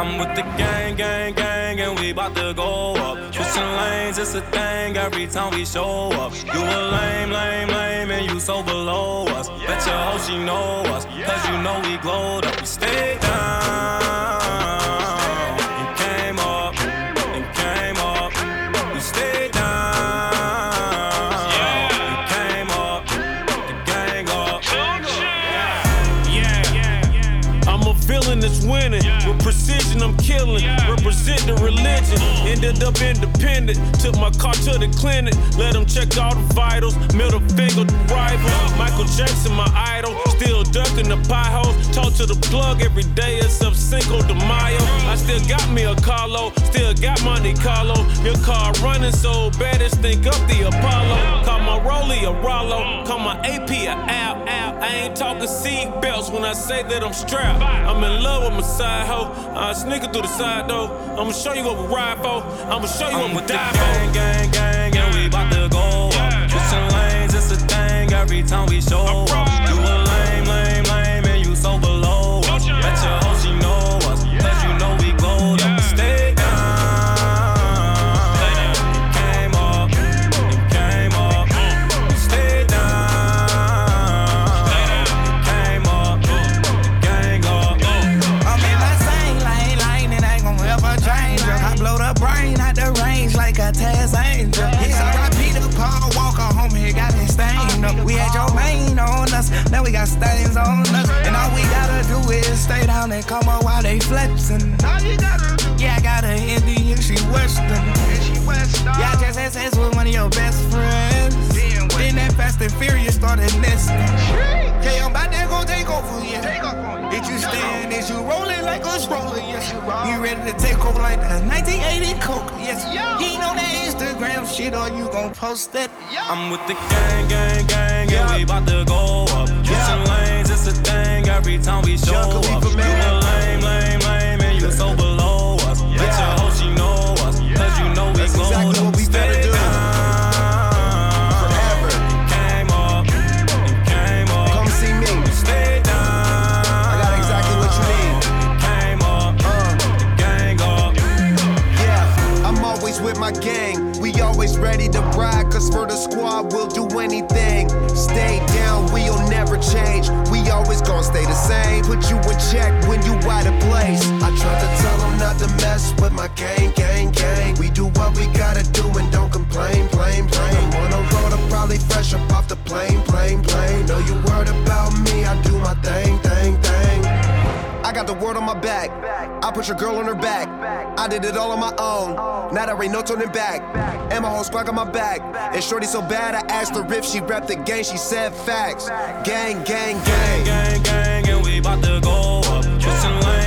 I'm with the gang, gang, gang, and we bout to go up. Switching lanes, it's a thing every time we show up. You a lame, lame, lame, and you so below us. Bet your hoe she know us, cause you know we glowed up. We stayed down, and came up, and came up. We stayed down, and came up, the gang up. I'm a villain that's winning. With precision, I'm killing. Represent the religion. Ended up independent. Took my car to the clinic. Let them check all the vitals. Middle finger to rival. Michael Jackson, my idol. Still ducking the pie holes. Talk to the plug every day except Cinco de Mayo. I still got me a Carlo. Still got Monte Carlo. Your car running so bad, it's think up the Apollo. Call my Rollie a Rollo. Call my AP a Al. I ain't talking seat belts when I say that I'm strapped. I'm in love with my side hoe. I sneak it through the side door. I'ma show you what we ride for. I'ma show you what we die for. Gang, gang, gang, and we bout to go up. Switching lanes, it's a thing every time we show up. You a lame, lame, lame, and you so below us. Bet your hoe she know us, cause you know we glowed up. Stay down, and came up, and came up. Stay down, and came up, the gang up. I'm in my same lane, it ain't gon' ever change. I blow the brain out the range like a Taz Angel. It's R.I.P. to Paul Walker, homie, got it stained up. We had your main on us, now we got stains on us. And all we gotta do is stay down and come up while they flexin'. Yeah, I got an Indian, she Western. Yeah, I just had sex with one of your best friends. Then that Fast and Furious started nesting. Yeah, I'm about to go take over, yeah. Did you stand? Is you rolling like a stroller? Yes, you ready to take over like the 1980 Coke? Yes, he know that Instagram shit, or you gon' post that? I'm with the gang, gang, gang, and we bout to go up. Switching lanes, it's a thing every time we show up. You a lame, lame, lame, and you so below us. Bet your hoe she know us, cause you know we glowed up. Exactly what we better do. Forever. Came up, and came up. Come see me. Stay down. I got exactly what you need. Came up, the gang up. Yeah, I'm always with my gang. We always ready to ride, cause for the squad we'll do anything. Stay down, we'll never change. We always gon' stay the same. Put you in check when you out of place. I try to tell them not to mess with my gang, gang, gang. We do what we gotta do and don't complain, plain, plain. I'm on the road, I'm probably fresh up off the plane, plane, plane. Know you worried about me, I do my thing, thing, thing. I got the word on my back. I put your girl on her back. I did it all on my own. Now there ain't no turning back. And my whole squad got my back. And shorty so bad, I asked her if she repped the gang. She said facts. Gang, gang, gang. Gang, gang, and we bout to go up. Switching lanes.